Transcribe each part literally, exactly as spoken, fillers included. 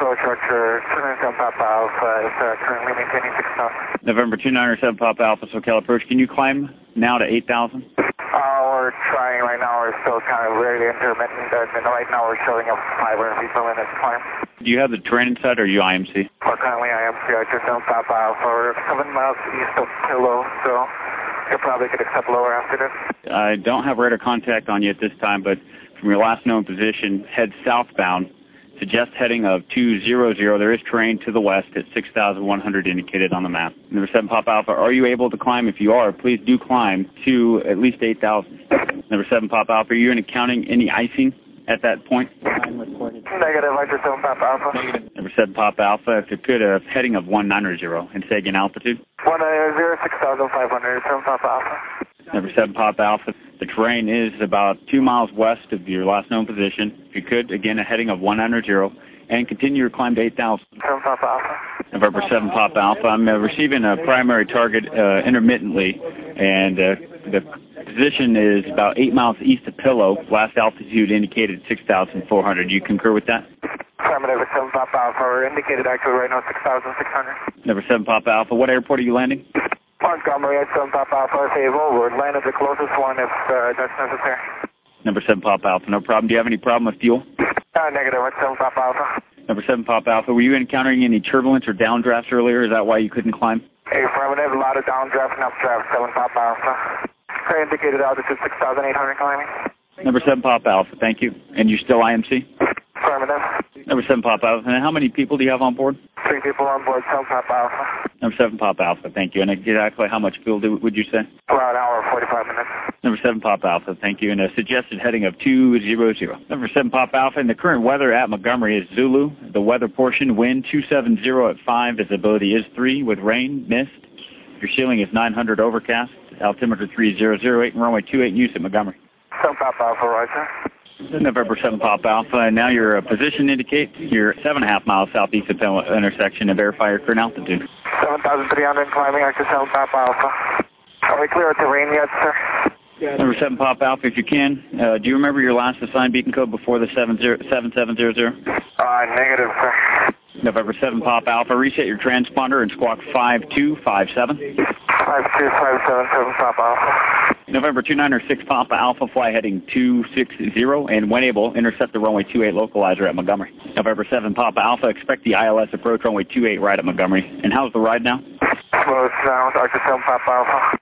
approach Archer two nine seven Papa Alpha is uh, currently maintaining six thousand. November two nine seven Papa Alpha, SoCal approach. Can you climb now to eight thousand? Uh, we're trying right now. We're still kind of really intermittent. And right now we're showing up five hundred feet per minute climb. Do you have the terrain inside or are you I M C? We're currently I M C Archer seven Papa Alpha. We're seven miles east of Pillow, so you probably could accept lower after this. I don't have radar contact on you at this time, but from your last known position, head southbound. Suggest heading of two zero zero. There is terrain to the west at six thousand one hundred indicated on the map. Number seven Papa Alpha, are you able to climb? If you are, please do climb to at least eight thousand. Number seven Papa Alpha, are you encountering any icing at that point? Negative, Archer seven Papa Alpha. Negative. Number seven Papa Alpha, if you could, a heading of one nine zero and say again altitude. one nine zero, six thousand five hundred, seven Papa Alpha. Number seven Papa Alpha, the terrain is about two miles west of your last known position. If you could, again, a heading of one nine zero and continue your climb to eight thousand. seven Papa Alpha. November seven Papa Alpha, I'm uh, receiving a primary target uh, intermittently, and uh, the position is about eight miles east of Pillow. Last altitude indicated six thousand four hundred. Do you concur with that? Affirmative, seven Papa Alpha. We're indicated actually right now six thousand six hundred. Number seven Papa Alpha, what airport are you landing? Montgomery at seven Papa Alpha, save over. Land at the closest one if uh, that's necessary. Number seven Papa Alpha, no problem. Do you have any problem with fuel? Uh, negative, at seven Papa Alpha. Number seven Papa Alpha, were you encountering any turbulence or downdrafts earlier? Is that why you couldn't climb? Affirmative, a lot of downdraft and updraft, seven Papa Alpha. Current indicated altitude six thousand eight hundred climbing. Number seven Papa Alpha, thank you. And you still I M C? Affirmative. Number seven Papa Alpha, and how many people do you have on board? Three people on board, seven Papa Alpha. Number seven Papa Alpha, thank you. And exactly how much fuel do, would you say? About an hour, forty-five minutes. Number seven Papa Alpha, thank you. And a suggested heading of two zero zero. Number seven Papa Alpha, and the current weather at Montgomery is Zulu. The weather portion, wind two seven zero at five, visibility is three with rain, mist. Your ceiling is nine hundred overcast, altimeter three zero zero eight, and runway two eight in use at Montgomery. seven Papa Alpha, Roger. November seven Papa Alpha, and now your uh, position indicates you're seven and a half miles southeast of Penn intersection, and verify your current altitude. seven thousand three hundred climbing, Archer seven Papa Alpha. Are we clear of terrain yet, sir? Number seven Papa Alpha, if you can, uh, do you remember your last assigned beacon code before the seven seven zero zero? Uh, negative, sir. November seven Papa Alpha, reset your transponder and squawk five two five seven. five two five seven, seven Papa Alpha. November two nine six Papa Alpha, fly heading two six zero, and when able, intercept the runway two eight localizer at Montgomery. November seven Papa Alpha, expect the I L S approach runway two eight right at Montgomery. And how's the ride now? Smooth sound, Archer seven Papa Alpha.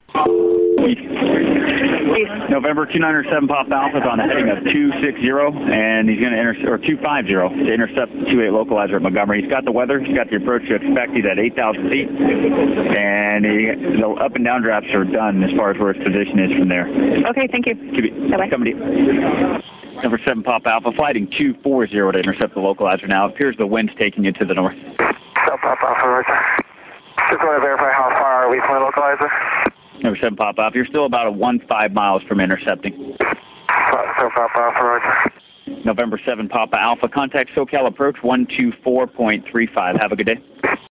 November two nine seven Papa Alpha is on a heading of two six zero, and he's going to intercept, or two five zero, to intercept the two eight localizer at Montgomery. He's got the weather, he's got the approach to expect. He's at eight thousand feet, and he, the up and down drafts are done as far as where his position is from there. Okay, thank you. Bye-bye. Somebody. Number seven Papa Alpha, flighting two four zero to intercept the localizer now. It appears the wind's taking you to the north. seven Papa Alpha, Roger. Just want to verify how far are we from the localizer? Number seven Papa Alpha, you're still about a one five miles from intercepting. seven Papa Alpha, Roger. November seven Papa Alpha, contact SoCal approach one two four point three five. Have a good day.